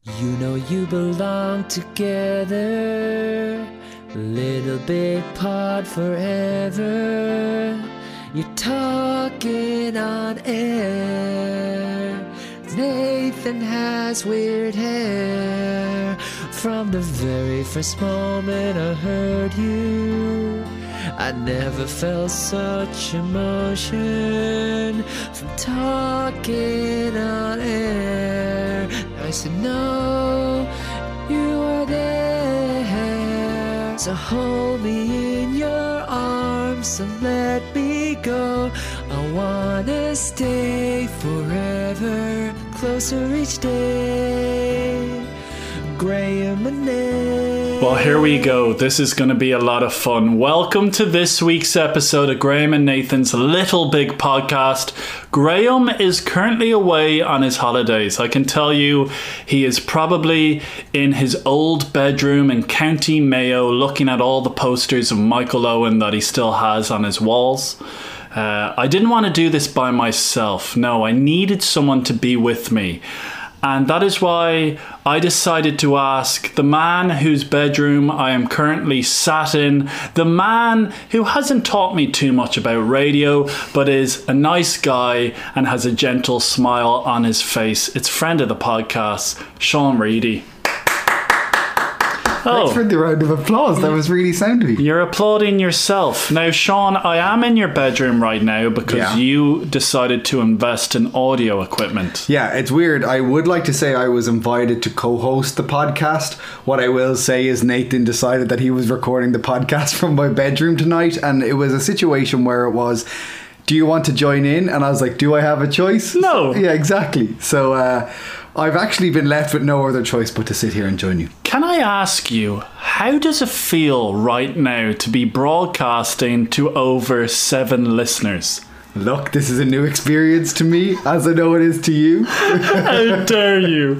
You know you belong together, little big pod forever. You're talking on air. Nathan has weird hair. From the very first moment I heard you, I never felt such emotion from talking on air. Nice to know you are there. So hold me in your arms and let me go. I wanna stay forever, closer each day. Graham and Nate. Well, here we go. This is going to be a lot of fun. Welcome to this week's episode of Graham and Nathan's Little Big Podcast. Graham is currently away on his holidays. I can tell you he is probably in his old bedroom in County Mayo looking at all the posters of Michael Owen that he still has on his walls. I didn't want to do this by myself. No, I needed someone to be with me. And that is why I decided to ask the man whose bedroom I am currently sat in, the man who hasn't taught me too much about radio, but is a nice guy and has a gentle smile on his face. It's friend of the podcast, Sean Reedy. Thanks for the round of applause. That was really sound of you. You're applauding yourself. Now, Sean, I am in your bedroom right now because you decided to invest in audio equipment. Yeah, it's weird. I would like to say I was invited to co-host the podcast. What I will say is Nathan decided that he was recording the podcast from my bedroom tonight, and it was a situation where it was, do you want to join in? And I was like, do I have a choice? No. Yeah, exactly. So I've actually been left with no other choice but to sit here and join you. Can I ask you, how does it feel right now to be broadcasting to over 7 listeners? Look, this is a new experience to me, as I know it is to you. How dare you?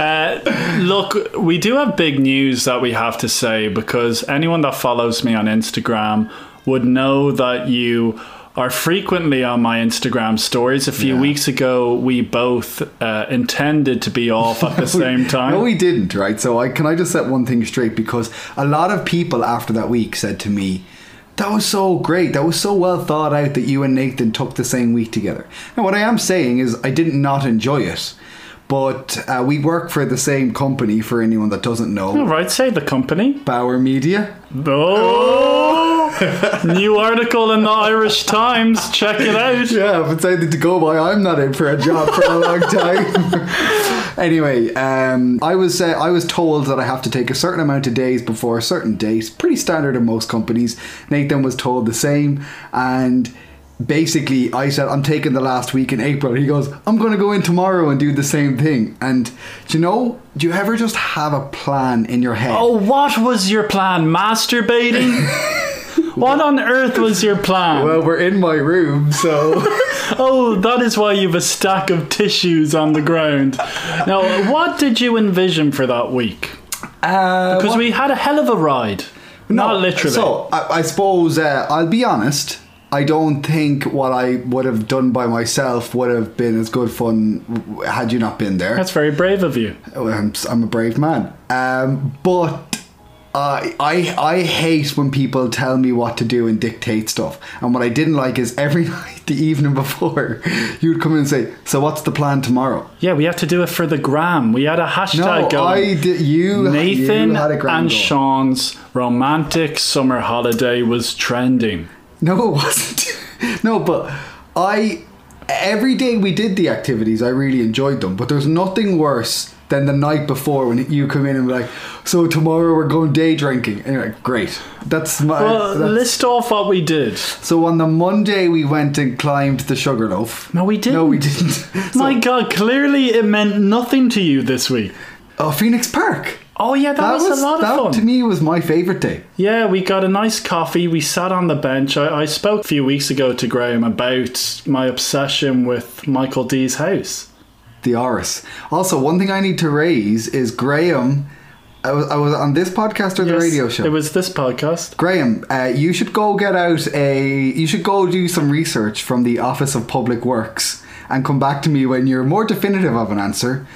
Look, we do have big news that we have to say, because anyone that follows me on Instagram would know that you are frequently on my Instagram stories. A few weeks ago, we both intended to be off at the same time. No, we didn't, right? So can I just set one thing straight? Because a lot of people after that week said to me, that was so great. That was so well thought out that you and Nathan took the same week together. And what I am saying is I did not enjoy it. But we work for the same company, for anyone that doesn't know. All right, say the company. Bauer Media. Oh! New article in the Irish Times. Check it out. Yeah, if it's anything to go by, I'm not in for a job for a long time. Anyway, I was told that I have to take a certain amount of days before a certain date. Pretty standard in most companies. Nathan was told the same, and basically I said I'm taking the last week in April. He goes, I'm going to go in tomorrow and do the same thing. And do you ever just have a plan in your head? Oh, what was your plan? Masturbating? What on earth was your plan? Well, we're in my room, so... Oh, that is why you have a stack of tissues on the ground. Now, what did you envision for that week? Because we had a hell of a ride. Not literally. So, I suppose, I'll be honest, I don't think what I would have done by myself would have been as good fun had you not been there. That's very brave of you. I'm a brave man. But I hate when people tell me what to do and dictate stuff. And what I didn't like is every night, the evening before, you'd come in and say, so what's the plan tomorrow? Yeah, we have to do it for the gram. We had a hashtag going. Nathan had a gram and going. Sean's romantic summer holiday was trending. No, it wasn't. No, but every day we did the activities, I really enjoyed them. But there's nothing worse than the night before when you come in and be like, so tomorrow we're going day drinking. And you're like, great. List off what we did. So on the Monday we went and climbed the Sugarloaf. No, we didn't. No, we didn't. My God, clearly it meant nothing to you this week. Oh, Phoenix Park. Oh yeah, that was a lot of fun. To me was my favourite day. Yeah, we got a nice coffee. We sat on the bench. I spoke a few weeks ago to Graham about my obsession with Michael D's house. The Oris. Also, one thing I need to raise is Graham. I was on this podcast or the radio show? It was this podcast. Graham, you should go you should go do some research from the Office of Public Works and come back to me when you're more definitive of an answer.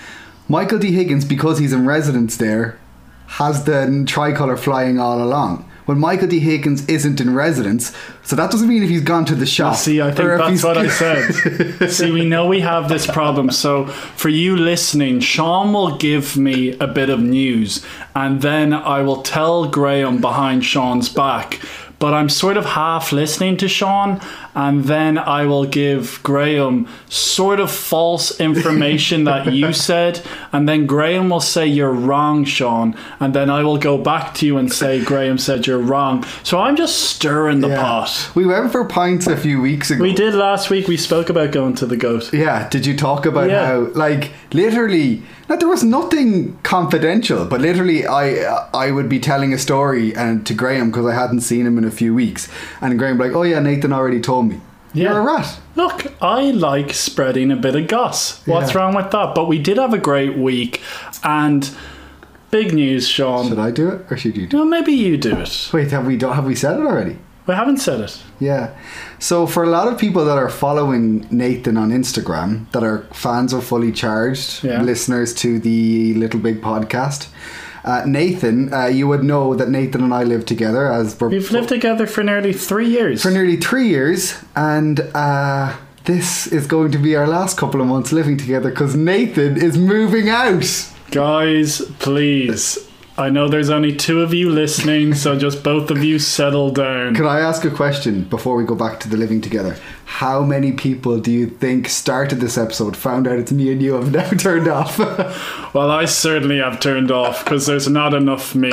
Michael D. Higgins, because he's in residence there, has the tricolour flying all along. When Michael D. Higgins isn't in residence, so that doesn't mean if he's gone to the shop. See, I think that's what I said. See, we know we have this problem. So for you listening, Sean will give me a bit of news and then I will tell Graham behind Sean's back. But I'm sort of half listening to Sean, and then I will give Graham sort of false information that you said, and then Graham will say you're wrong, Sean, and then I will go back to you and say Graham said you're wrong. So I'm just stirring the pot. We went for pints a few weeks ago. We did last week. We spoke about going to the Goat. Yeah, did you talk about how, like, literally... Now, there was nothing confidential, but literally I would be telling a story to Graham because I hadn't seen him in a few weeks, and Graham would be like, oh yeah, Nathan already told me. Yeah. You're a rat. Look, I like spreading a bit of goss. What's wrong with that? But we did have a great week, and big news, Sean. Should I do it or should you do it? No, maybe you do it. Wait, have we said it already? We haven't said it. Yeah. So for a lot of people that are following Nathan on Instagram, that are fans of Fully Charged, listeners to the Little Big podcast, Nathan, you would know that Nathan and I live together We've lived together for nearly 3 years. For nearly 3 years, and this is going to be our last couple of months living together because Nathan is moving out. Guys, please. I know there's only 2 of you listening, so just both of you settle down. Can I ask a question before we go back to the living together? How many people do you think started this episode, found out it's me and you, have now turned off? Well, I certainly have turned off because there's not enough me.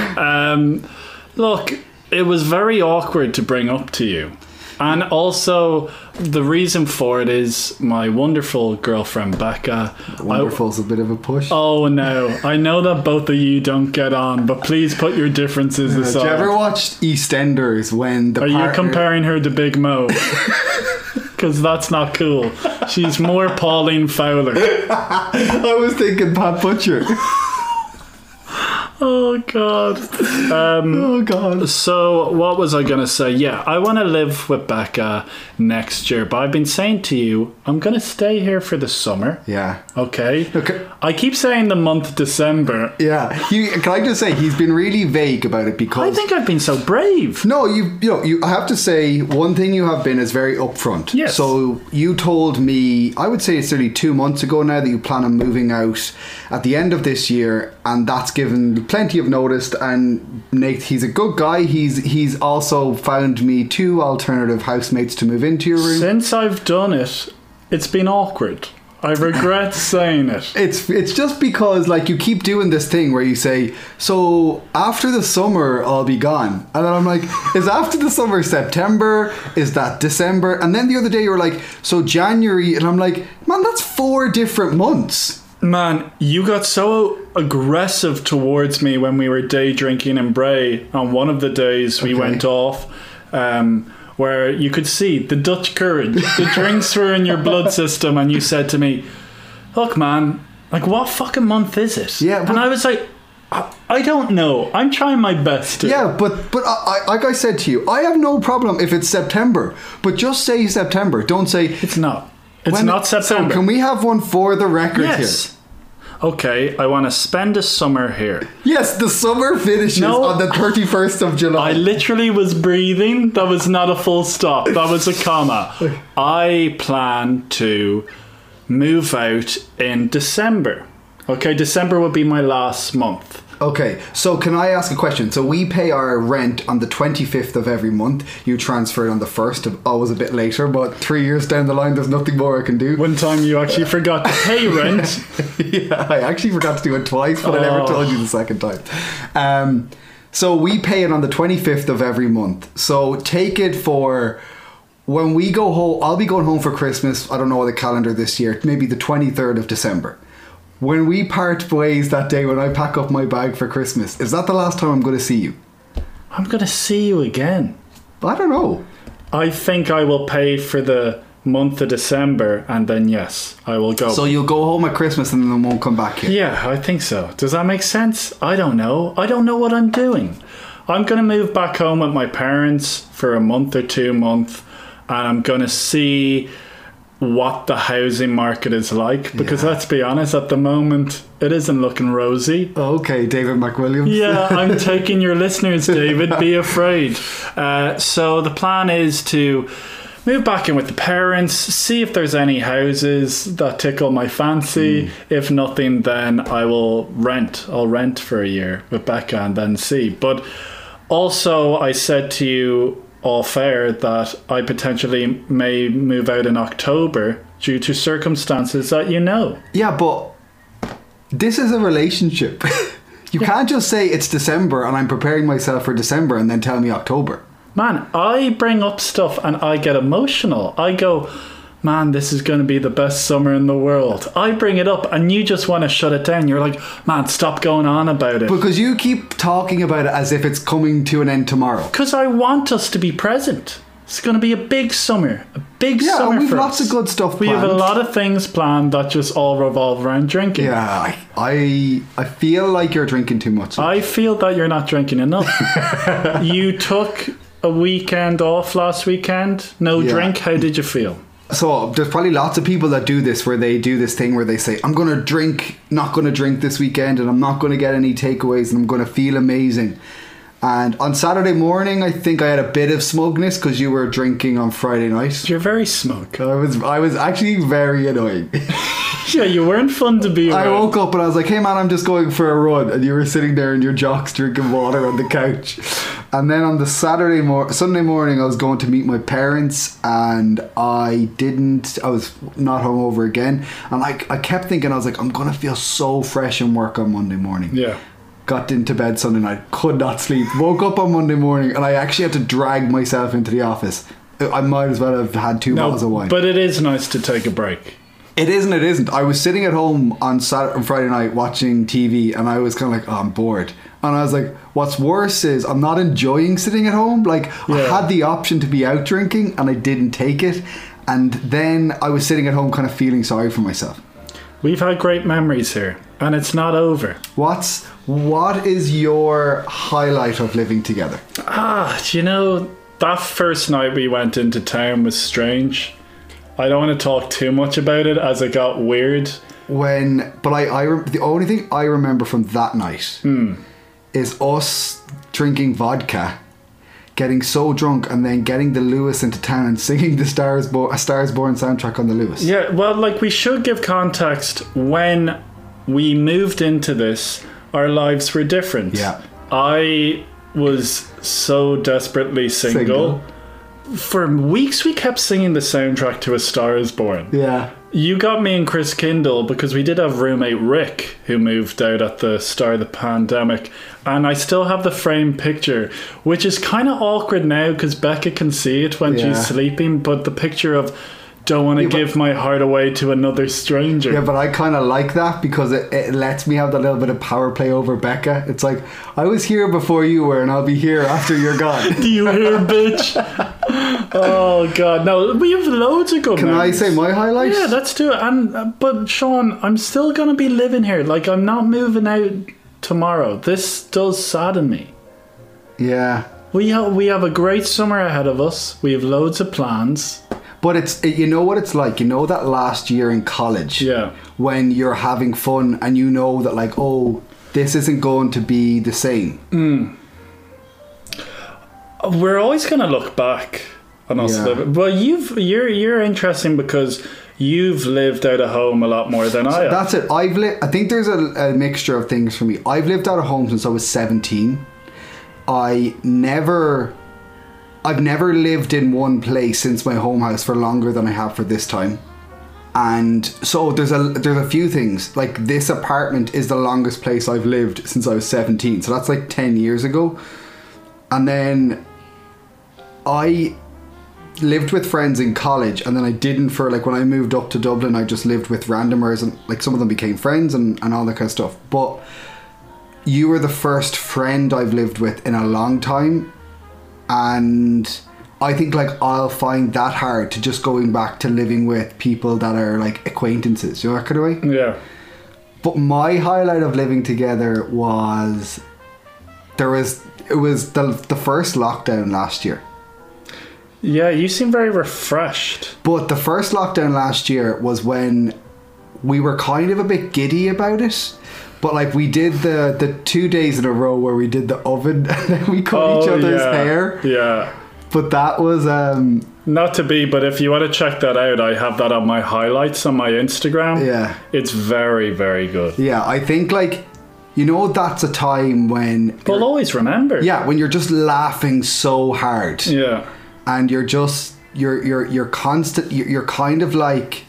Look, it was very awkward to bring up to you. And also, the reason for it is my wonderful girlfriend, Becca. Wonderful's a bit of a push. Oh, no. I know that both of you don't get on, but please put your differences aside. Did you ever watch EastEnders when the you comparing her to Big Mo? Because that's not cool. She's more Pauline Fowler. I was thinking Pat Butcher. Oh God. Oh God. So what was I going to say? Yeah, I want to live with Becca next year, but I've been saying to you, I'm going to stay here for the summer. Yeah. Okay. I keep saying the month December. Yeah. Can I just say, he's been really vague about it because... I think I've been so brave. No, I have to say, one thing you have been is very upfront. Yes. So you told me, I would say it's nearly 2 months ago now, that you plan on moving out at the end of this year, and that's given plenty of notice. And Nate, he's a good guy. He's also found me 2 alternative housemates to move into your room. Since I've done it, it's been awkward. I regret saying it. It's just because, like, you keep doing this thing where you say, so after the summer I'll be gone, and then I'm like, is after the summer September? Is that December? And then the other day you were like, so January, and I'm like, man, that's 4 different months. Man, you got so aggressive towards me when we were day drinking in Bray on one of the days we went off, where you could see the Dutch courage. The drinks were in your blood system, and you said to me, look man, like, what fucking month is it? Yeah, and I was like, I don't know. I'm trying my best to. Yeah, but I, like I said to you, I have no problem if it's September, but just say September. Don't say... It's not. It's not September. So can we have one for the record here? Okay, I want to spend a summer here. Yes, the summer finishes on the 31st of July. I literally was breathing. That was not a full stop. That was a comma. I plan to move out in December. Okay, December will be my last month. Okay, so can I ask a question? So we pay our rent on the 25th of every month. You transfer it on the 1st, always a bit later, but 3 years down the line, there's nothing more I can do. One time you actually forgot to pay rent. Yeah, I actually forgot to do it twice, but I never told you the second time. So we pay it on the 25th of every month. So take it for... When we go home, I'll be going home for Christmas. I don't know the calendar this year. Maybe the 23rd of December. When we part ways that day, when I pack up my bag for Christmas, is that the last time I'm going to see you? I'm going to see you again. I don't know. I think I will pay for the month of December, and then yes, I will go. So you'll go home at Christmas and then won't come back here? Yeah, I think so. Does that make sense? I don't know. I don't know what I'm doing. I'm going to move back home with my parents for a month or 2 months, and I'm going to see what the housing market is like, because let's be honest, at the moment it isn't looking rosy. Okay, David McWilliams. Yeah, I'm taking your listeners, David. Be afraid. So the plan is to move back in with the parents, see if there's any houses that tickle my fancy. If nothing, then I will rent. I'll rent for a year with Becca and then see. But also, I said to you all fair that I potentially may move out in October due to circumstances that you know. Yeah, but this is a relationship. You can't just say it's December and I'm preparing myself for December and then tell me October. Man, I bring up stuff and I get emotional. I go, man, this is going to be the best summer in the world. I bring it up and you just want to shut it down. You're like, man, stop going on about it. Because you keep talking about it as if it's coming to an end tomorrow. Because I want us to be present. It's going to be a big summer. A big summer and we've for lots us. of good stuff We planned. have a lot of things planned that just all revolve around drinking. Yeah, I feel like you're drinking too much. I feel that you're not drinking enough. You took a weekend off last weekend. No drink. How did you feel? So there's probably lots of people that do this, where they do this thing where they say, I'm going to drink, not going to drink this weekend, and I'm not going to get any takeaways, and I'm going to feel amazing. And on Saturday morning, I think I had a bit of smugness because you were drinking on Friday night. You're very smug. I was actually very annoying. Yeah, you weren't fun to be around. I woke up and I was like, hey man, I'm just going for a run. And you were sitting there in your jocks drinking water on the couch. And then on the Sunday morning, I was going to meet my parents, and I was not hungover again. And I kept thinking, I was like, I'm going to feel so fresh in work on Monday morning. Yeah. Got into bed Sunday night, could not sleep. Woke up on Monday morning and I actually had to drag myself into the office. I might as well have had 2 bottles of wine. But it is nice to take a break. It isn't, it isn't. I was sitting at home on Friday night watching TV, and I was kind of like, oh, I'm bored. And I was like, what's worse is I'm not enjoying sitting at home. Like, I had the option to be out drinking and I didn't take it. And then I was sitting at home kind of feeling sorry for myself. We've had great memories here, and it's not over. What is your highlight of living together? Do you know, that first night we went into town was strange. I don't want to talk too much about it as it got weird. The only thing I remember from that night is us drinking vodka, getting so drunk, and then getting the Lewis into town and singing the A Star Is Born soundtrack on the Lewis. Yeah, well, like, we should give context. When we moved into this, our lives were different. Yeah. I was so desperately single. For weeks we kept singing the soundtrack to A Star Is Born. Yeah. You got me and Chris Kindle because we did have roommate Rick who moved out at the start of the pandemic, and I still have the framed picture, which is kind of awkward now because Becca can see it when she's sleeping, but the picture of don't want to give my heart away to another stranger. Yeah, but I kind of like that because it lets me have that little bit of power play over Becca. It's like, I was here before you were, and I'll be here after you're gone. Do you hear, bitch? Oh God, no! We have loads of good. Can memories. I say my highlight? Yeah, let's do it. But Sean, I'm still gonna be living here. Like, I'm not moving out tomorrow. This does sadden me. Yeah. We have a great summer ahead of us. We have loads of plans. But you know what it's like. You know that last year in college. Yeah. When you're having fun and you know that, like, oh, this isn't going to be the same. We're always going to look back on us living. Well, you're interesting because you've lived out of home a lot more than I have. That's it. I think there's a mixture of things for me. I've lived out of home since I was 17. I've never lived in one place since my home house for longer than I have for this time. And so there's a few things. Like, this apartment is the longest place I've lived since I was 17. So that's like 10 years ago. And then I lived with friends in college, and then I didn't for, like, when I moved up to Dublin, I just lived with randomers, and like some of them became friends and all that kind of stuff. But you were the first friend I've lived with in a long time. And I think, like, I'll find that hard to just going back to living with people that are like acquaintances, you know, that kind of way. Yeah. But my highlight of living together was it was the first lockdown last year. Yeah, you seem very refreshed. But the first lockdown last year was when we were kind of a bit giddy about it. But like we did the 2 days in a row where we did the oven and then we cut each other's hair. Yeah. But that was not to be, but if you want to check that out, I have that on my highlights on my Instagram. Yeah. It's very, very good. Yeah, I think like, you know, that's a time when We'll always remember. yeah, when you're just laughing so hard. Yeah. And you're just you're constant you're kind of like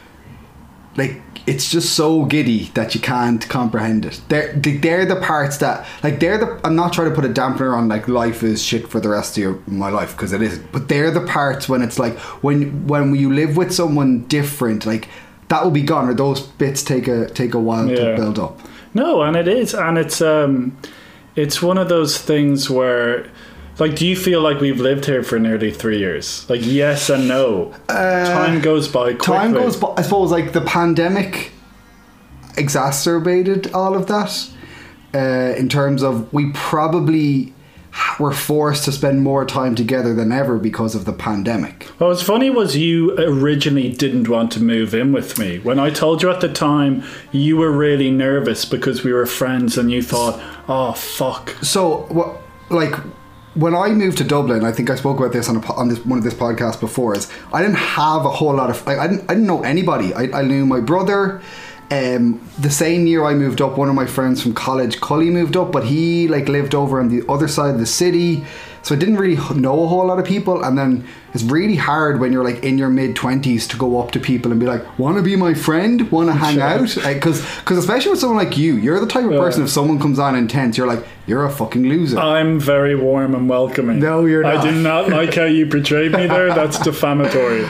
it's just so giddy that you can't comprehend it. They're the parts that like I'm not trying to put a dampener on like life is shit for the rest of my life, because it isn't, but they're the parts when it's like when you live with someone different, like that will be gone, or those bits take a while to build up. No, and it is, and it's one of those things where, like, do you feel like we've lived here for nearly 3 years? Like, yes and no. Time goes by quickly. Time goes by. I suppose like the pandemic exacerbated all of that. In terms of we probably were forced to spend more time together than ever because of the pandemic. What was funny was you originally didn't want to move in with me. When I told you at the time, you were really nervous because we were friends and you thought, oh, fuck. So, like, when I moved to Dublin, I think I spoke about this on one of this podcasts before, is I didn't have a whole lot of... I didn't know anybody. I knew my brother. The same year I moved up, one of my friends from college, Cully, moved up, but he like lived over on the other side of the city, so I didn't really know a whole lot of people. And then it's really hard when you're like in your mid-20s to go up to people and be like, want to be my friend, want to hang out, because especially with someone like you're the type of person, if someone comes on intense, you're like, you're a fucking loser. I'm very warm and welcoming. No, you're not. I did not like how you portrayed me there. That's defamatory.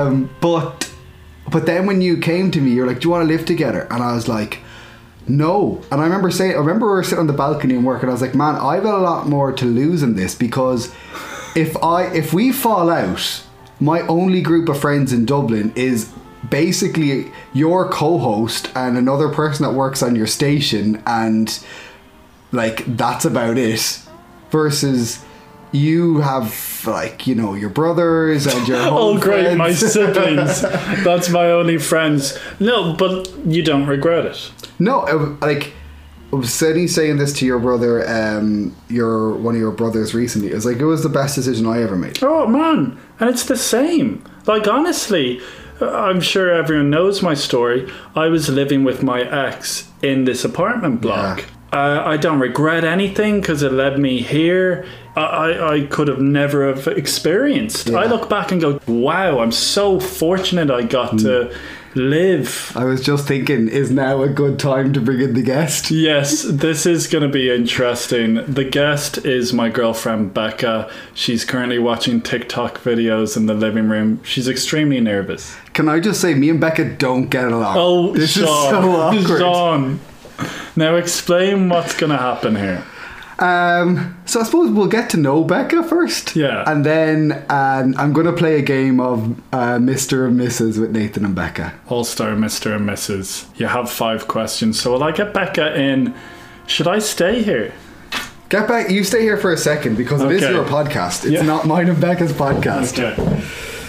But then when you came to me, you're like, do you want to live together? And I was like, no. And I remember we were sitting on the balcony and working. I was like, man, I've got a lot more to lose in this, because if we fall out, my only group of friends in Dublin is basically your co-host and another person that works on your station, and like that's about it. Versus you have, like, you know, your brothers and your home oh great friends. My siblings. That's my only friends. No, but you don't regret it. No, like I was saying this to your brother, one of your brothers recently. It was like, it was the best decision I ever made. Oh man, and it's the same. Like, honestly, I'm sure everyone knows my story. I was living with my ex in this apartment block. I don't regret anything because it led me here. I could have never have experienced. I look back and go, wow, I'm so fortunate I got to live. I was just thinking, is now a good time to bring in the guest? Yes, this is going to be interesting. The guest is my girlfriend Becca. She's currently watching TikTok videos in the living room. She's extremely nervous. Can I just say, me and Becca don't get along. Oh, this Sean, is so awkward. Sean. Now explain what's going to happen here. So I suppose we'll get to know Becca first. Yeah. And then I'm going to play a game of Mr. and Mrs. with Nathan and Becca. All-Star Mr. and Mrs. You have 5 questions. So will I get Becca in? Should I stay here? Get back. You stay here for a second, because it is your podcast. It's not mine and Becca's podcast. Okay.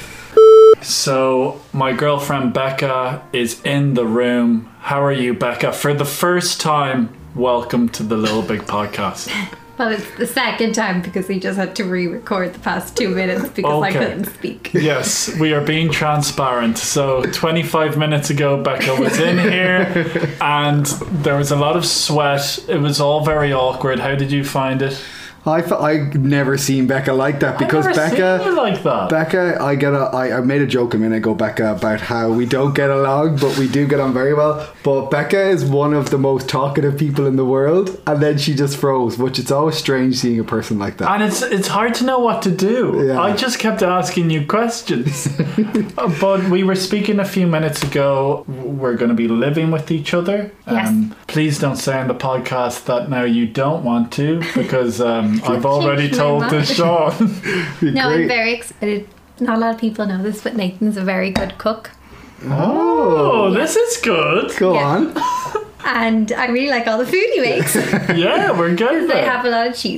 So my girlfriend Becca is in the room. How are you, Becca? For the first time, welcome to the Little Big Podcast. Well, it's the second time because we just had to re-record the past 2 minutes because I couldn't speak. Yes, we are being transparent. So 25 minutes ago, Becca was in here and there was a lot of sweat. It was all very awkward. How did you find it? I've never seen Becca like that, because I've never Becca seen you like that. Becca, I made a joke a minute ago, Becca, about how we don't get along, but we do get on very well. But Becca is one of the most talkative people in the world, and then she just froze, which it's always strange seeing a person like that. And it's hard to know what to do. Yeah. I just kept asking you questions. But we were speaking a few minutes ago. We're going to be living with each other. Yes. Please don't say on the podcast that now you don't want to, because I've already told this Sean. No, I'm very excited. Not a lot of people know this, but Nathan's a very good cook. Oh, this is good. Go on. And I really like all the food he makes. Yeah, we're good. They have a lot of cheese.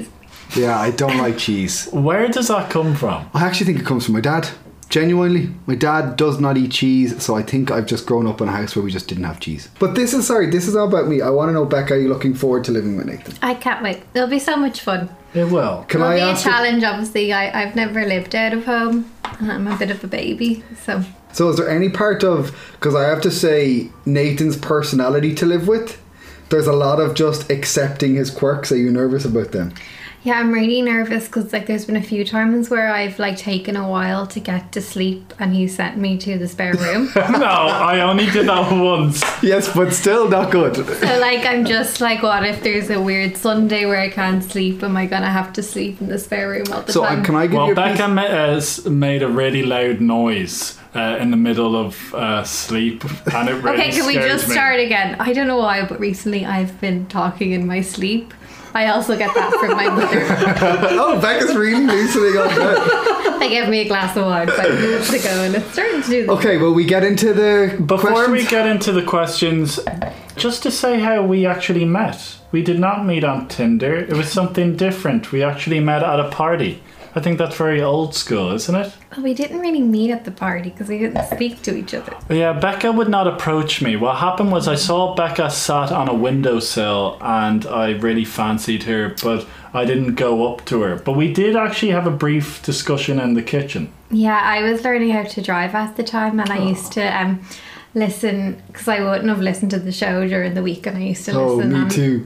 Yeah, I don't like cheese. Where does that come from? I actually think it comes from my dad. Genuinely, my dad does not eat cheese, so I think I've just grown up in a house where we just didn't have cheese. But this is not about me. I want to know, Becca, are you looking forward to living with Nathan? I can't wait. It'll be so much fun. It will. Can It'll I be a ask you- challenge, obviously. I've never lived out of home. I'm a bit of a baby, so... So is there any part of, because I have to say, Nathan's personality to live with, there's a lot of just accepting his quirks. Are you nervous about them? Yeah, I'm really nervous because like there's been a few times where I've like taken a while to get to sleep and he sent me to the spare room. No, I only did that once. Yes, but still not good. So like I'm just like, what if there's a weird Sunday where I can't sleep? Am I gonna have to sleep in the spare room all the So time? can I give Well, you a Becca piece? made a really loud noise in the middle of sleep, and it really Okay, can we scared just me. start again? I don't know why, but recently I've been talking in my sleep. I also get that from my mother. Oh, Becca's really loosening up there. They gave me a glass of wine 5 minutes ago and it's starting to do this. Okay, well, we get into the Before questions. we get into the questions, just to say how we actually met. We did not meet on Tinder. It was something different. We actually met at a party. I think that's very old school, isn't it? Well, we didn't really meet at the party because we didn't speak to each other. Yeah, Becca would not approach me. What happened was I saw Becca sat on a windowsill and I really fancied her, but I didn't go up to her. But we did actually have a brief discussion in the kitchen. Yeah, I was learning how to drive at the time and I used to listen because I wouldn't have listened to the show during the week and I used to Oh, listen. me on, too.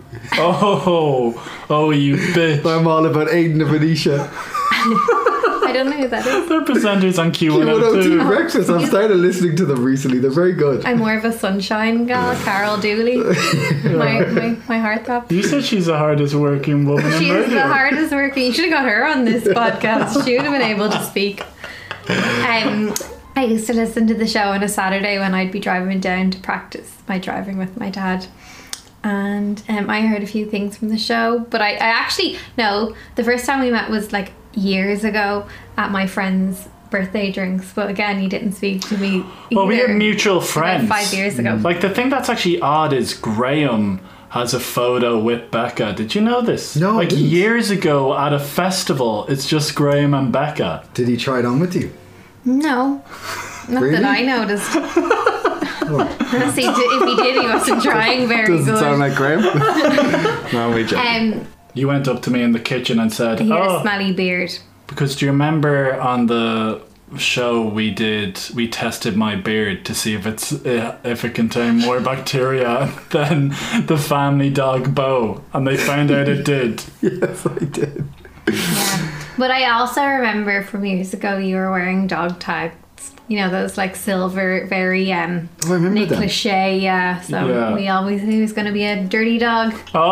Oh, you bitch. I'm all about Aidan and Venetia. I don't know who that is. They're presenters on Q102 Q102. Breakfast. I've started listening to them recently. They're very good. I'm more of a sunshine gal, Carol Dooley. my heartthrob. You said she's the hardest working woman in She's radio. the hardest working. You should have got her on this podcast. She would have been able to speak. I used to listen to the show on a Saturday when I'd be driving down to practice my driving with my dad. And I heard a few things from the show. But I actually, no, the first time we met was like years ago at my friend's birthday drinks. But again, he didn't speak to me Well, we either. had mutual friends. About 5 years ago. Like, the thing that's actually odd is Graham has a photo with Becca. Did you know this? No, I Like, didn't. years ago at a festival, it's just Graham and Becca. Did he try it on with you? No, not Really? that I noticed. See, if he did, he wasn't trying very Doesn't good. sound like Graham. No, we joking. You went up to me in the kitchen and said, He had a oh, smelly beard. because do you remember on the show we tested my beard to see if it contained more bacteria than the family dog Bo, and they found out it did. Yes, I did. Yeah. But I also remember from years ago you were wearing dog tags. You know, those like silver, very I remember that. cliche, yeah. So Yeah. we always knew he was going to be a dirty dog.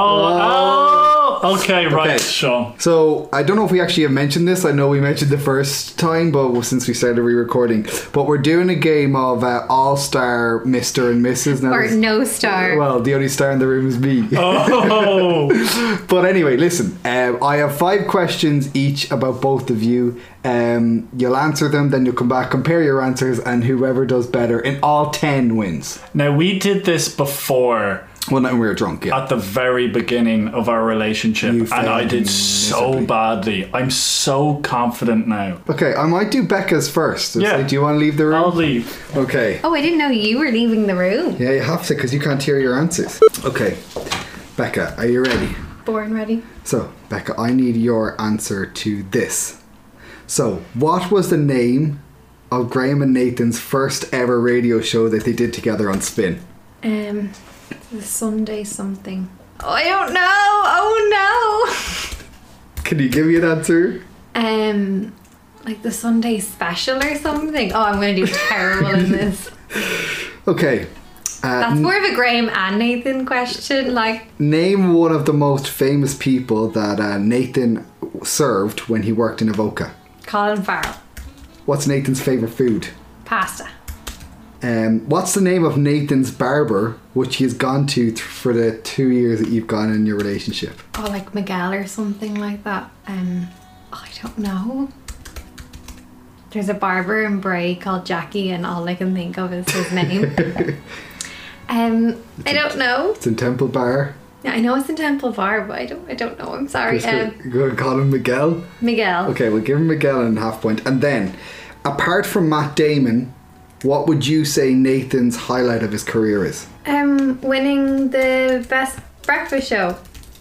Okay, right, Okay. Sean. So I don't know if we actually have mentioned this. I know we mentioned the first time, but since we started re-recording, but we're doing a game of All-Star Mr. and Mrs. now. Or no star. Well, the only star in the room is me. Oh, But anyway, listen. I have 5 questions each about both of you. You'll answer them, then you'll come back, compare your answers, and whoever does better in all 10 wins. now we did this before Well, not when we were drunk, yeah. at the very beginning of our relationship, You and failed I did so miserably. badly. I'm so confident now. Okay, I might do Becca's first. Yeah. Do you want to leave the room? I'll leave. Okay. Oh, I didn't know you were leaving the room. Yeah, you have to because you can't hear your answers. Okay, Becca, are you ready? Born ready. So, Becca, I need your answer to this. So, what was the name of Graham and Nathan's first ever radio show that they did together on Spin? The Sunday something. Oh, I don't know. Oh Can you give me an answer? no. Like the Sunday special or something. Oh, I'm going to do terrible in this. Okay. That's more of a Graham and Nathan question. Like, Name one of the most famous people that Nathan served when he worked in Avoca. Colin Farrell. What's Nathan's favourite food? Pasta. What's the name of Nathan's barber, which he's gone to for the 2 years that you've gone in your relationship? Oh, like Miguel or something like that. I don't know. There's a barber in Bray called Jackie and all I can think of is his name. I don't know. It's in Temple Bar. Yeah, I know it's in Temple Bar, but I don't know. I'm sorry. You're going to call him Miguel? Miguel. Okay, we'll give him Miguel and half point. And then, apart from Matt Damon, what would you say Nathan's highlight of his career is? Winning the best breakfast show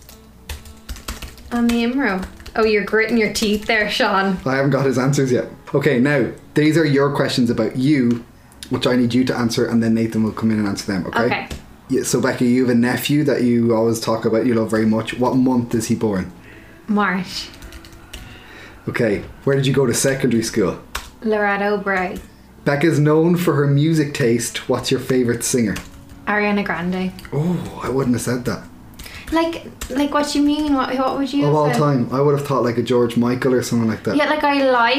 on the IMRO. Oh, you're gritting your teeth there, Sean. I haven't got his answers yet. Okay, now, these are your questions about you, which I need you to answer, and then Nathan will come in and answer them, okay? Okay. Yeah, so, Becky, you have a nephew that you always talk about, you love very much. What month is he born? March. Okay, where did you go to secondary school? Loretto Bray. Becca's known for her music taste. What's your favourite singer? Ariana Grande. Oh, I wouldn't have said that. Like what you mean? What would you Of all say? time, I would have thought like a George Michael or something like that. Yeah, like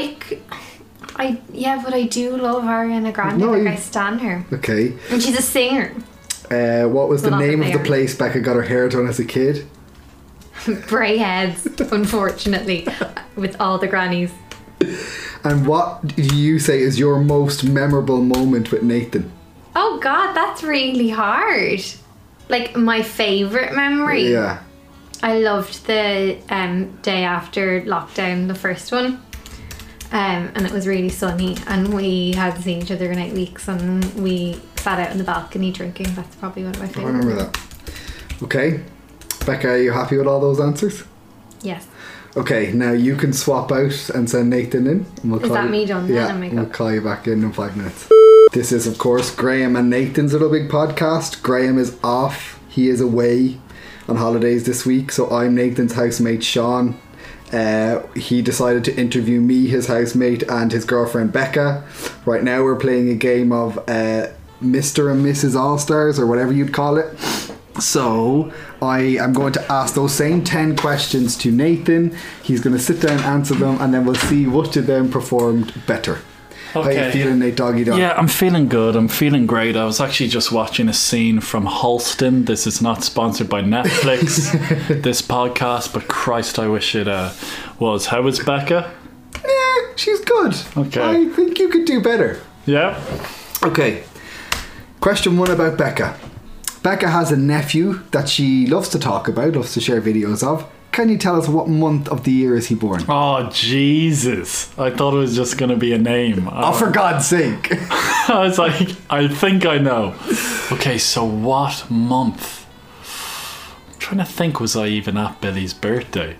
but I do love Ariana Grande. No, like you- I stan her. Okay. And she's a singer. What was Well, the not name that of they the are. place Becca got her hair done as a kid? Bray heads, unfortunately, with all the grannies. And what do you say is your most memorable moment with Nathan? Oh God, that's really hard. Like my favourite memory. Yeah. I loved the day after lockdown, the first one. And it was really sunny and we hadn't seen each other in 8 weeks and we sat out on the balcony drinking. That's probably one of my I favourite remember that. Okay. Becca, are you happy with all those answers? Yes. Okay, now you can swap out and send Nathan in. And we'll Is call that you, me done then? Yeah, Oh my we'll God. call you back in 5 minutes. This is, of course, Graham and Nathan's Little Big Podcast. Graham is off. He is away on holidays this week. So I'm Nathan's housemate, Sean. He decided to interview me, his housemate, and his girlfriend, Becca. Right now we're playing a game of Mr. and Mrs. All-Stars, or whatever you'd call it. So I am going to ask those same 10 questions to Nathan. He's going to sit down, answer them, and then we'll see which of them performed better. How Okay. you feeling, Nate Doggy Dog? Yeah, I'm feeling good. I'm feeling great. I was actually just watching a scene from Halston. This is not sponsored by Netflix, this podcast, but Christ, I wish it was. How was Becca? Yeah, she's good. Okay. I think you could do better. Yeah. Okay. Question 1 about Becca. Becca has a nephew that she loves to talk about, loves to share videos of. Can you tell us what month of the year is he born? Oh, Jesus. I thought it was just going to be a name. Oh, for God's sake. I was like, I think I know. Okay, so what month? I'm trying to think, was I even at Billy's birthday?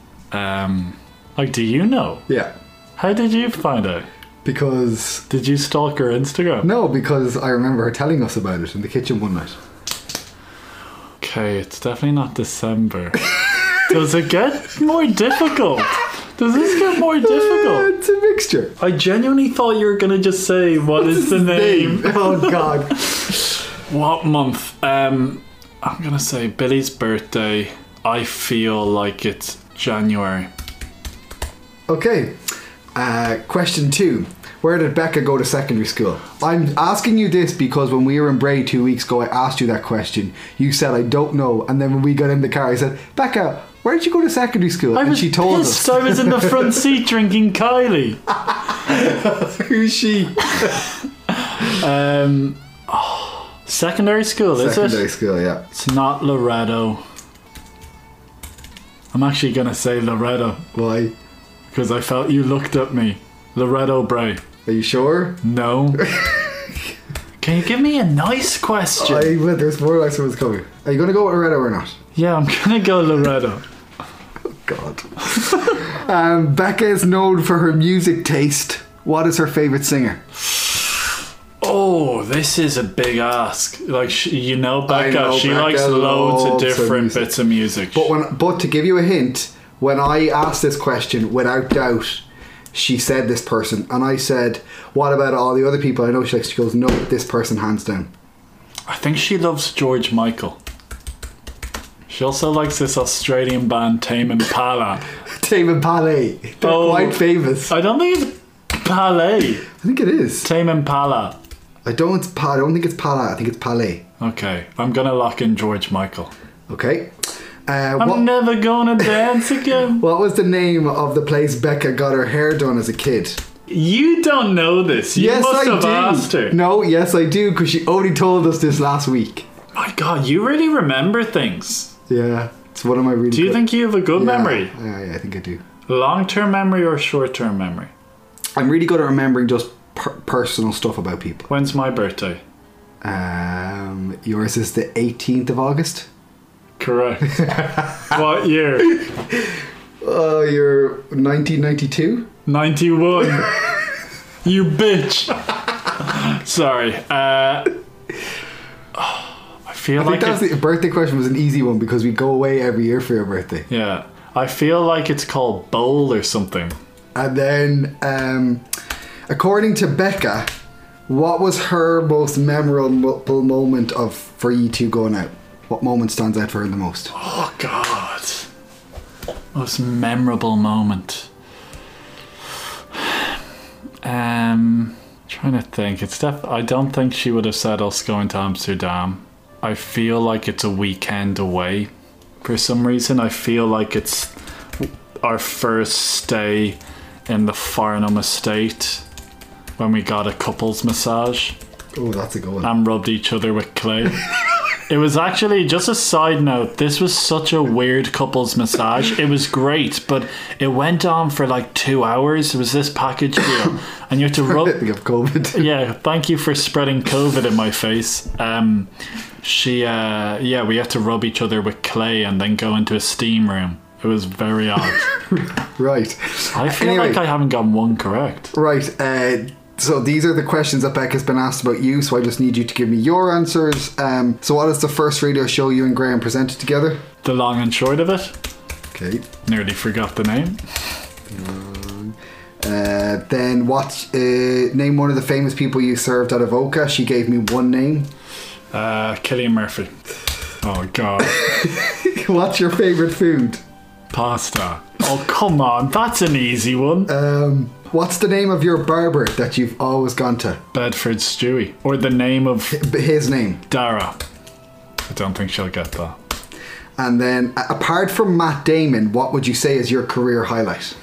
Do you know? Yeah. How did you find out? Because... Did you stalk her Instagram? No, because I remember her telling us about it in the kitchen one night. Okay, it's definitely not December. Does it get more difficult? Does this get more difficult? It's a mixture. I genuinely thought you were going to just say, what is the name? Oh, God. What month? I'm going to say Billy's birthday. I feel like it's January. Okay. Question 2. Where did Becca go to secondary school? I'm asking you this because when we were in Bray 2 weeks ago, I asked you that question. You said, I don't know. And then when we got in the car, I said, Becca, where did you go to secondary school? I And was she told pissed. us. I was in the front seat drinking Kylie. Who's she? Secondary school, is Secondary it? school, yeah. It's not Loretto. I'm actually going to say Loretto Why? because I felt you looked at me. Loretto Bray. Are you sure? No. Can you give me a nice question? Well, there's more nice ones coming. Are you going to go with Loretto or not? Yeah, I'm going to go Loretto. God. Becca is known for her music taste. What is her favourite singer? Oh, this is a big ask. Like, you know Becca, know she Becca likes loads of loves her different music. bits of music. But to give you a hint, when I asked this question, without doubt, she said this person. And I said, what about all the other people I know she likes? She goes, no, this person hands down. I think she loves George Michael. She also likes this Australian band Tame Impala. Tame Impala. They're quite famous. I don't think it's Palais. I think it is. Tame Impala. I don't think it's Pala. I think it's Palais. Okay, I'm gonna lock in George Michael. Okay. I'm never gonna dance again. What was the name of the place Becca got her hair done as a kid? You don't know this. You must have asked her. No, yes I do, because she only told us this last week. My God, you really remember things. Yeah, it's one of my really. Do you good- think you have a good memory? Yeah, I think I do. Long-term memory or short-term memory? I'm really good at remembering just personal stuff about people. When's my birthday? Yours is the 18th of August. Correct. What year? You're 1992. 91. You bitch. Sorry. I feel I like think the birthday question was an easy one because we go away every year for your birthday. yeah. I feel like it's called bowl or something. And then, according to Becca, what was her most memorable moment for you two going out? What moment stands out for her the most? Oh God. Most memorable moment. Trying to think. I don't think she would have said us going to Amsterdam. I feel like it's a weekend away. For some reason, I feel like it's our first stay in the Farnham estate when we got a couples massage Oh, that's a good one. and rubbed each other with clay. It was actually, just a side note, this was such a weird couples massage. It was great, but it went on for like 2 hours. It was this package deal, and you had to I rub. think of COVID. Yeah, thank you for spreading COVID in my face. We had to rub each other with clay and then go into a steam room. It was very odd. Right. I feel Anyway. like I haven't gotten one correct. Right. So these are the questions that Becca's been asked about you. So I just need you to give me your answers. So what is the first radio show you and Graham presented together? The long and short of it, Okay. nearly forgot the name. Then what? Name one of the famous people you served at Avoca. She gave me one name. Cillian Murphy. Oh God. What's your favourite food? Pasta. Oh, come on. That's an easy one. What's the name of your barber that you've always gone to? Bedford Stewie. Or the name of His name. Dara. I don't think she'll get that. And then, apart from Matt Damon, what would you say is your career highlight?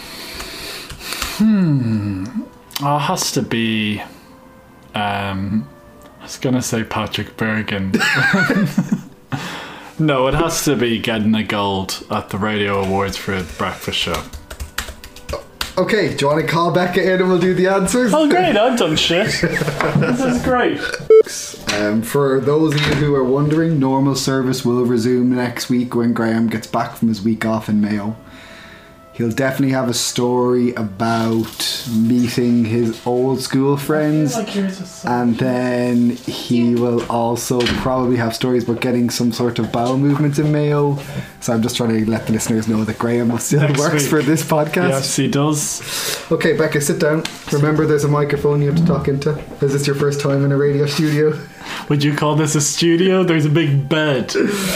Oh, it has to be... I was going to say Patrick Bergen. No, it has to be getting a gold at the Radio Awards for a breakfast show. Okay, do you want to call Becca in and we'll do the answers? Oh, great. I've done shit. This is great. For those of you who are wondering, normal service will resume next week when Graham gets back from his week off in Mayo. He'll definitely have a story about meeting his old school friends, and then he will also probably have stories about getting some sort of bowel movements in Mayo. So I'm just trying to let the listeners know that Graham still Next works week. for this podcast. Yes, he does. Okay, Becca, sit down. Remember, there's a microphone you have to talk into. Is this your first time in a radio studio? Would you call this a studio? There's a big bed.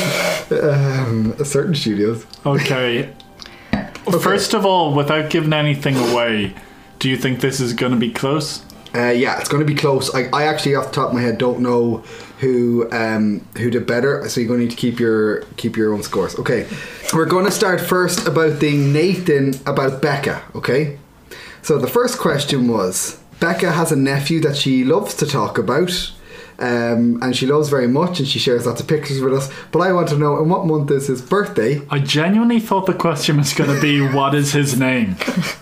Certain studios. Okay. First of all, without giving anything away, do you think this is going to be close? Yeah, it's going to be close. I actually, off the top of my head, don't know who did better. So you're going to need to keep your own scores. Okay, we're going to start first about about Becca. Okay, so the first question was: Becca has a nephew that she loves to talk about. And she loves very much, and she shares lots of pictures with us. But I want to know, in what month is his birthday? I genuinely thought the question was going to be, what is his name?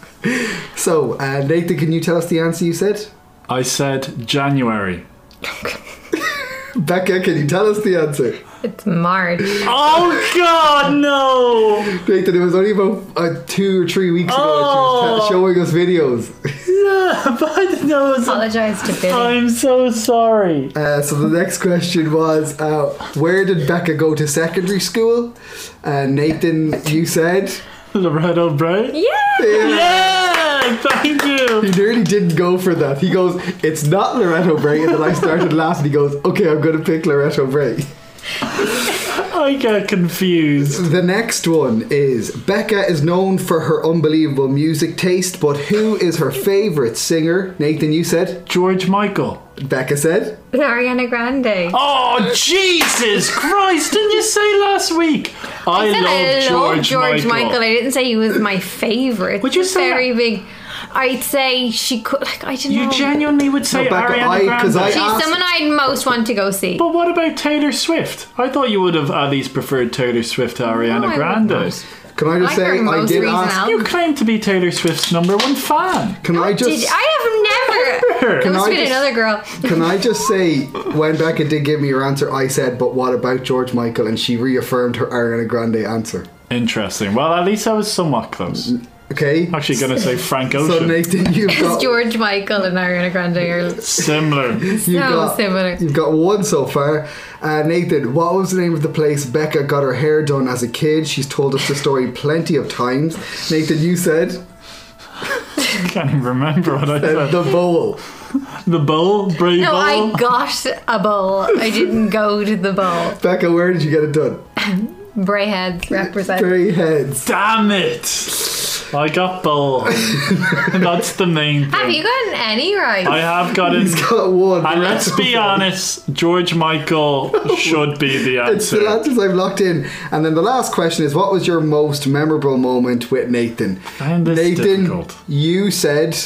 So, Nathan, can you tell us the answer you said? I said January. Becca, can you tell us the answer? It's March. Oh God, no! Nathan, it was only about 2 or 3 weeks ago that she was showing us videos. Yeah, but I didn't know it was... Apologise to Billy. I'm so sorry. So the next question was, where did Becca go to secondary school? Nathan, you said? Loretto Bray? Yeah! Yeah, thank you. He nearly didn't go for that. He goes, it's not Loretto Bray. And then I started laughing. He goes, okay, I'm going to pick Loretto Bray. I get confused. The next one is, Becca is known for her unbelievable music taste, but who is her favourite singer? Nathan, you said? George Michael. Becca said? Ariana Grande. Oh, Jesus Christ, didn't you say last week? I love George Michael. I didn't say he was my favourite. Would you It's say very big? I'd say she could. Like, I don't know. You genuinely would say Becca, Ariana Grande? She's someone I'd most want to go see. But what about Taylor Swift? I thought you would have at least preferred Taylor Swift to Ariana I Grande. would not. Can I just I say heard I most did recent ask? album. You claim to be Taylor Swift's #1 fan. Can I just? I have never. Can Must I have been just- another girl. Can I just say, when Becca did give me her answer, I said, "But what about George Michael?" And she reaffirmed her Ariana Grande answer. Interesting. Well, at least I was somewhat close. Okay. Actually, going to say Frank So Ocean. Nathan, you've got George Michael and Ariana Grande are Similar. so similar. You've got one so far. Nathan, what was the name of the place Becca got her hair done as a kid? She's told us the story plenty of times. Nathan, you said I can't even remember what I said. the bowl. The bowl? Bray No, bowl? I got a bowl. I didn't go to the bowl. Becca, where did you get it done? Bray heads represent. Grey heads. Damn it! I got bowl. That's the main thing. Have you gotten any right? I have gotten. He's got one. And let's be honest, George Michael should be the It's the answer. answers I've locked in. And then the last question is, what was your most memorable moment with Nathan? find this Nathan, difficult. you said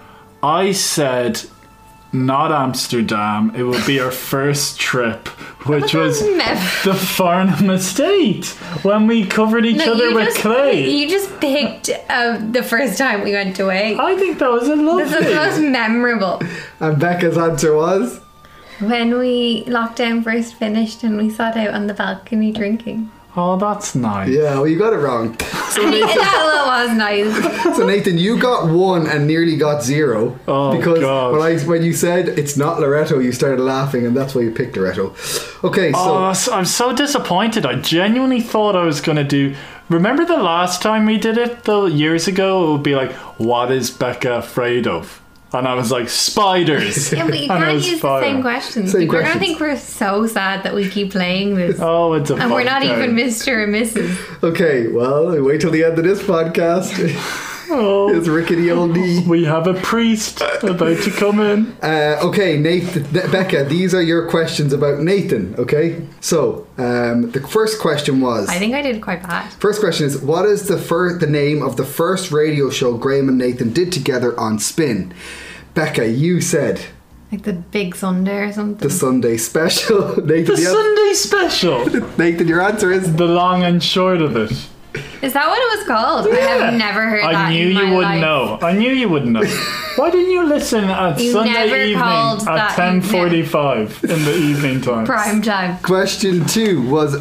I said not Amsterdam. It would be our first trip, which was the Farnham Estate when we covered each other with clay. You just picked the first time we went away. I think that was a lovely. This is the most memorable. and Becca's answer was When we lockdown first finished and we sat out on the balcony drinking. Oh, that's nice. yeah, well you got it wrong. That was nice. So Nathan, you got 1 and nearly got 0 Oh, because God. when you said it's not Loretto, you started laughing, and that's why you picked Loretto. Okay, Oh, so I'm so disappointed. I genuinely thought I was going to do. Remember the last time we did it, though, years ago? It would be like, what is Becca afraid of? And I was like, spiders. Yeah, but you And it can't was use fire. the same questions. Same People are questions. going to think we're so sad that we keep playing this. Oh, it's a And we're fun not game. even Mr. and Mrs. okay, well, wait till the end of this podcast. Oh, It's rickety old knee. we have a priest about to come in. Okay, Nathan, Becca, these are your questions about Nathan. Okay, so the first question was. I think I did quite bad. First question is, what is the name of the first radio show Graham and Nathan did together on Spin? Becca, you said Like the Big Sunday or something. the Sunday Special. Nathan, The Sunday special. Nathan, your answer is The long and short of it. Is that what it was called? I have never heard that I knew in my you wouldn't life. know. I knew you wouldn't know. Why didn't you listen at You Sunday never evening called at that 10:45 in the evening time? Prime time. question 2 was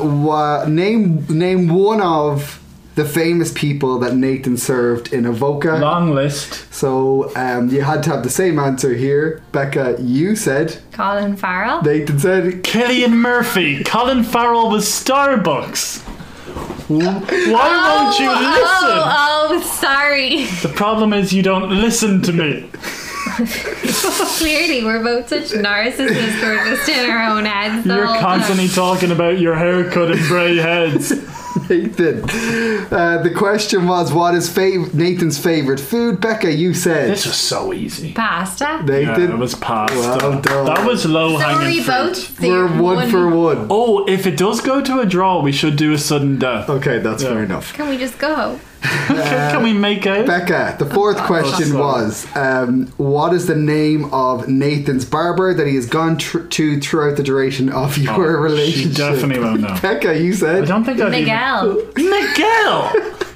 name one of the famous people that Nathan served in Avoca. Long list. So you had to have the same answer here. Becca, you said. Colin Farrell. Nathan said. Killian Murphy. Colin Farrell was Starbucks. Why won't you listen? Oh, sorry. The problem is you don't listen to me. Clearly, we're both such narcissists. We're just in our own heads. the You're whole constantly talking about your haircut and grey heads. Nathan. The question was, what is Nathan's favourite food? Becca, you said. This was so easy. time. Pasta. Nathan. Yeah, it was pasta. Well done. That was low So are hanging we fruit. both? We're one for one. Oh, if it does go to a draw, we should do a sudden death. Okay, that's Yeah. fair enough. Can we just go? Can we make out? Becca, the fourth question sorry. was, what is the name of Nathan's barber that he has gone to throughout the duration of your relationship? She definitely won't know. Becca, you I said. don't think I've Miguel even... Miguel!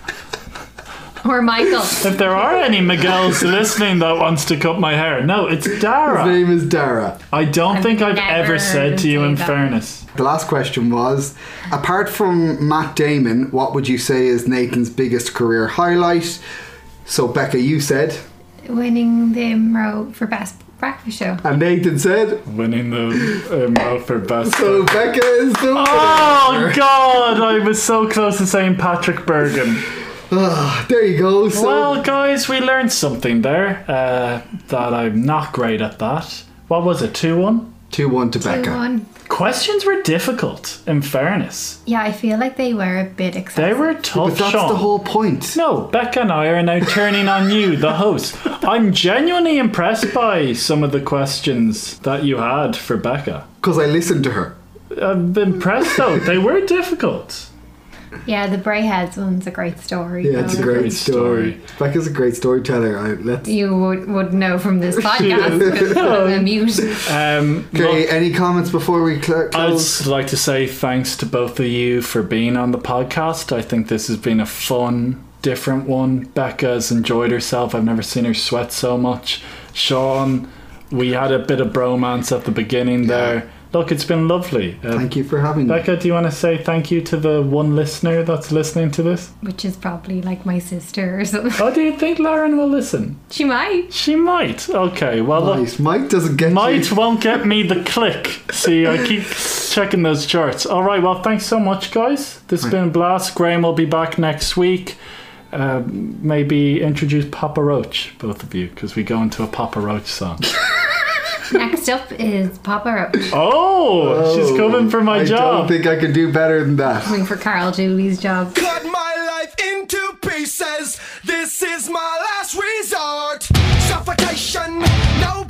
or Michael. If there are any Miguels listening that wants to cut my hair, no, it's His Dara. name is Dara. I don't think I've never ever heard said him to you say in that. fairness. The last question was, apart from Matt Damon, what would you say is Nathan's biggest career highlight? So Becca, you said. Winning the Imro for Best Breakfast Show. And Nathan said. Winning the Mo for best. So Becca is the winner. Oh God! I was so close to saying Patrick Bergen. There you go. So Well, guys, we learned something there. That I'm not great at that. What was it? 2-1. 2-1 to Becca. 2-1. Questions were difficult. In fairness, Yeah, I feel like they were a bit they excessive. were tough. But that's Sean. the whole point. No, Becca and I are now turning on you, the host. I'm genuinely impressed by some of the questions that you had for Becca. Because I listened to her. I'm impressed though. They were difficult. Yeah, the Brayheads one's a great story. Yeah, it's a though. great Great story. story. Becca's a great storyteller. Let's. You would know from this podcast because I'm a mute. Okay, any comments before we I'd close? just like to say thanks to both of you for being on the podcast. I think this has been a fun, different one. Becca's enjoyed herself. I've never seen her sweat so much. Sean, we had a bit of bromance at the beginning there. Look, it's been lovely. Thank you for having me. Becca, do you want to say thank you to the one listener that's listening to this? Which is probably like my sister or something. Oh, do you think Lauren will listen? She might. She might. Okay, well, look. Nice. Mike doesn't get Might you. won't get me the click. See, I keep checking those charts. All right, well, thanks so much, guys. This has been a blast. Graham will be back next week. Maybe introduce Papa Roach, both of you, because we go into a Papa Roach song. Next up is Papa Roach. Oh, she's coming for my I job. don't think I can do better than that. Coming for Carl Julie's job. Cut my life into pieces. This is my last resort. Suffocation, no